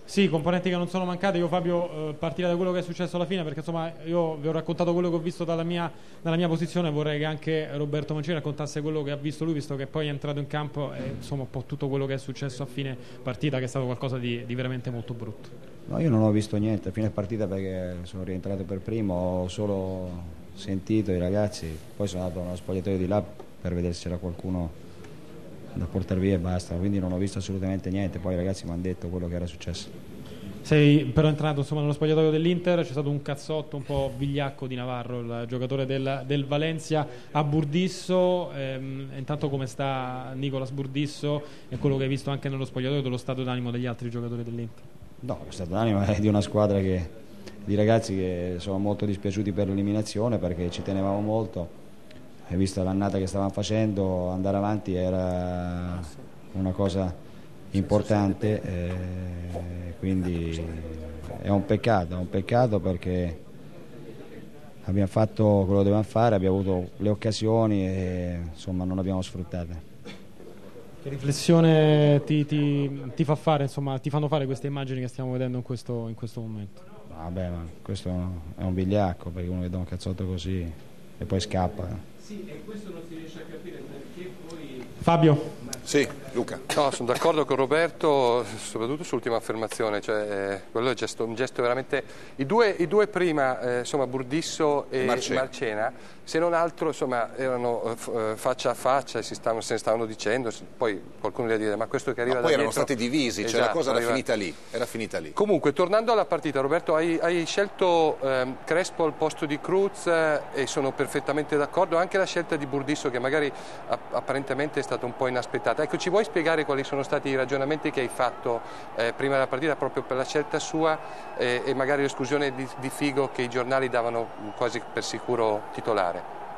Sì, componenti che non sono mancate. Io, Fabio, partirei da quello che è successo alla fine, perché insomma io vi ho raccontato quello che ho visto dalla mia posizione. Vorrei che anche Roberto Mancini raccontasse quello che ha visto lui, visto che poi è entrato in campo, e insomma un po' tutto quello che è successo a fine partita, che è stato qualcosa di veramente molto brutto. No, io non ho visto niente a fine partita perché sono rientrato per primo, ho solo sentito i ragazzi, poi sono andato nello spogliatoio di là per vedere se c'era qualcuno da portare via e basta, quindi non ho visto assolutamente niente. Poi i ragazzi mi hanno detto quello che era successo. Sei però entrato insomma nello spogliatoio dell'Inter, c'è stato un cazzotto un po' vigliacco di Navarro, il giocatore del Valencia, a Burdisso. Intanto come sta Nicolas Burdisso e quello che hai visto anche nello spogliatoio dello stato d'animo degli altri giocatori dell'Inter? No, lo stato d'animo è di una squadra di ragazzi che sono molto dispiaciuti per l'eliminazione, perché ci tenevamo molto. E visto l'annata che stavamo facendo, andare avanti era una cosa importante, quindi è un peccato perché abbiamo fatto quello che dovevamo fare, abbiamo avuto le occasioni e insomma non abbiamo sfruttate. Che riflessione ti fa fare, insomma, ti fanno fare queste immagini che stiamo vedendo in questo momento? Vabbè, ma questo è un vigliacco, perché uno che dà un cazzotto così e poi scappa. Sì, e questo non si riesce a capire perché poi... Fabio? Sì, Luca. No, sono d'accordo con Roberto, soprattutto sull'ultima affermazione, cioè quello è un gesto veramente... I due prima, insomma, Burdisso e Marcena, se non altro, insomma, erano faccia a faccia e se ne stavano dicendo, poi qualcuno deve dire, ma questo che arriva da poi dietro... erano stati divisi, esatto, cioè la cosa era finita lì. Comunque, tornando alla partita, Roberto, hai scelto Crespo al posto di Cruz e sono perfettamente d'accordo, anche la scelta di Burdisso che magari apparentemente è stata un po' inaspettata. Ecco, ci vuoi spiegare quali sono stati i ragionamenti che hai fatto prima della partita proprio per la scelta sua e magari l'esclusione di Figo che i giornali davano quasi per sicuro titolare?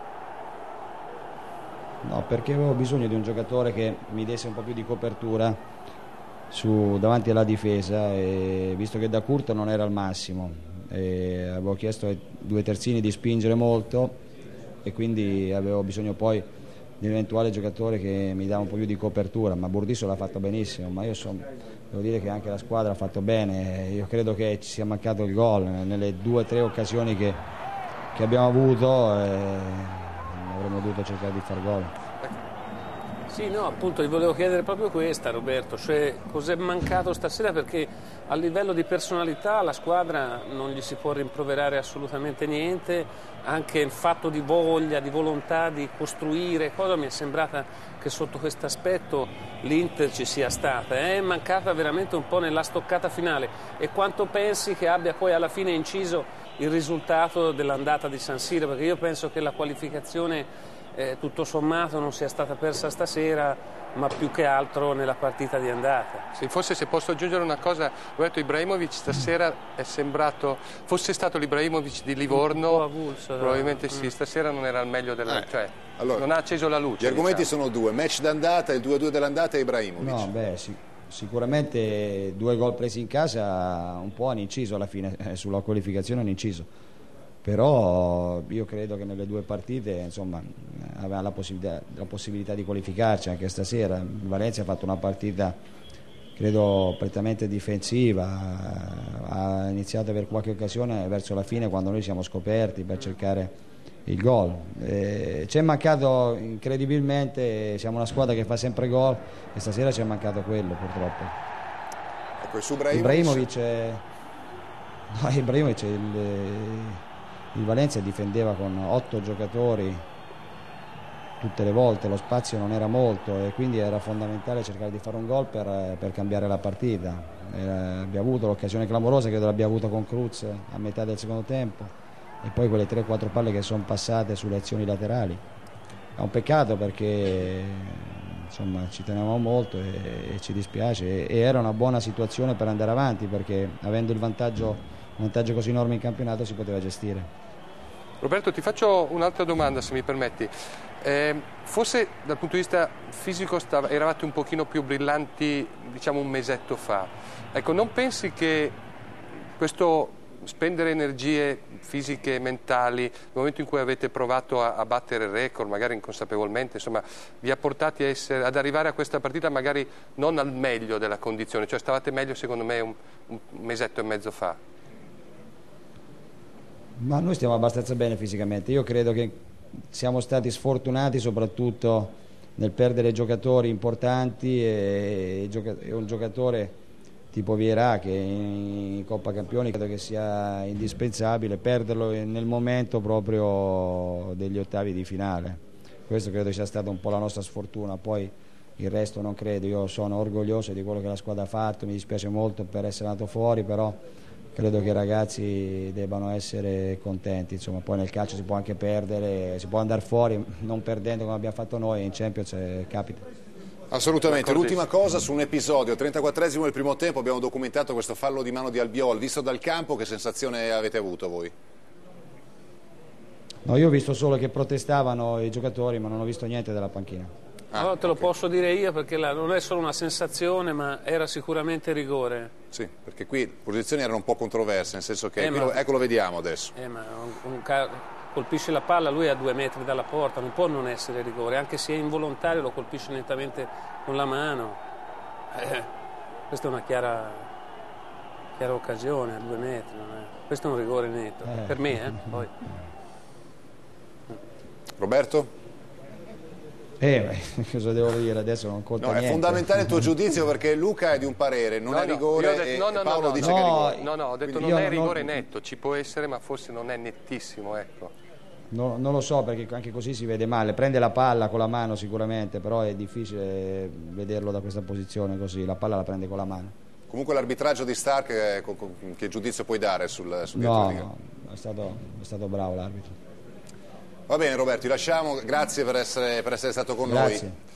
No, perché avevo bisogno di un giocatore che mi desse un po' più di copertura davanti alla difesa, e visto che da Curto non era al massimo, avevo chiesto ai due terzini di spingere molto e quindi avevo bisogno poi di un eventuale giocatore che mi dava un po' più di copertura, ma Burdisso l'ha fatto benissimo, ma devo dire che anche la squadra ha fatto bene. Io credo che ci sia mancato il gol nelle 2 o 3 occasioni che abbiamo avuto, avremmo dovuto cercare di far gol. Sì, no, appunto, gli volevo chiedere proprio questa, Roberto, cioè cos'è mancato stasera, perché a livello di personalità la squadra non gli si può rimproverare assolutamente niente, anche il fatto di voglia, di volontà di costruire, cosa mi è sembrata che sotto questo aspetto l'Inter ci sia stata, è mancata veramente un po' nella stoccata finale. E quanto pensi che abbia poi alla fine inciso il risultato dell'andata di San Siro? Perché io penso che la qualificazione tutto sommato non sia stata persa stasera, ma più che altro nella partita di andata. Sì, forse se posso aggiungere una cosa, Roberto, Ibrahimovic stasera è sembrato, fosse stato l'Ibrahimovic di Livorno, avulso, probabilmente sì, stasera non era al meglio cioè allora, non ha acceso la luce. Gli argomenti diciamo. sono 2, match d'andata, il 2-2 dell'andata e Ibrahimovic. No, beh, sicuramente 2 gol presi in casa un po' hanno inciso alla fine, sulla qualificazione hanno inciso. Però io credo che nelle 2 partite insomma aveva la possibilità di qualificarci anche stasera. Il Valencia ha fatto una partita credo prettamente difensiva, ha iniziato a avere qualche occasione verso la fine quando noi siamo scoperti per cercare il gol. Ci è mancato incredibilmente, siamo una squadra che fa sempre gol e stasera ci è mancato quello purtroppo. Ecco, su Ibrahimovic il Valencia difendeva con 8 giocatori tutte le volte, lo spazio non era molto e quindi era fondamentale cercare di fare un gol per cambiare la partita. Abbiamo avuto l'occasione clamorosa, credo l'abbiamo avuta con Cruz a metà del secondo tempo, e poi quelle 3 o 4 palle che sono passate sulle azioni laterali. È un peccato perché insomma ci tenevamo molto e ci dispiace, e era una buona situazione per andare avanti, perché avendo un vantaggio così enorme in campionato si poteva gestire. Roberto, ti faccio un'altra domanda, se mi permetti. Forse dal punto di vista fisico eravate un pochino più brillanti, diciamo, un mesetto fa. Ecco, non pensi che questo spendere energie fisiche e mentali nel momento in cui avete provato a battere il record, magari inconsapevolmente, insomma, vi ha portati ad arrivare a questa partita magari non al meglio della condizione, cioè stavate meglio secondo me un mesetto e mezzo fa? Ma noi stiamo abbastanza bene fisicamente. Io credo che siamo stati sfortunati soprattutto nel perdere giocatori importanti e un giocatore tipo Vieira che in Coppa Campioni credo che sia indispensabile, perderlo nel momento proprio degli ottavi di finale. Questo credo sia stata un po' la nostra sfortuna, poi il resto non credo. Io sono orgoglioso di quello che la squadra ha fatto, mi dispiace molto per essere andato fuori, però credo che i ragazzi debbano essere contenti. Insomma, poi nel calcio si può anche perdere, si può andare fuori non perdendo come abbiamo fatto noi, in Champions capita. Assolutamente. L'ultima cosa su un episodio, 34esimo del primo tempo, abbiamo documentato questo fallo di mano di Albiol. Visto dal campo, che sensazione avete avuto voi? No, io ho visto solo che protestavano i giocatori, ma non ho visto niente dalla panchina. Allora te lo posso dire io, perché non è solo una sensazione, ma era sicuramente rigore. Sì, perché qui le posizioni erano un po' controverse, nel senso che ecco, lo vediamo adesso. Ma colpisce la palla, lui è a 2 metri dalla porta, non può non essere rigore, anche se è involontario lo colpisce nettamente con la mano. Questa è una chiara occasione a 2 metri, questo è un rigore netto, per me poi. Roberto? Cosa devo dire adesso? Non conta niente. È fondamentale il tuo giudizio, perché Luca è di un parere, non è rigore, Paolo dice che è rigore. No, ho detto non è rigore netto, ci può essere, ma forse non è nettissimo, ecco. No, non lo so, perché anche così si vede male. Prende la palla con la mano sicuramente, però è difficile vederlo da questa posizione così. La palla la prende con la mano. Comunque l'arbitraggio di Stark, che giudizio puoi dare sul No, è stato bravo l'arbitro. Va bene Roberto, ti lasciamo, grazie per essere stato con noi.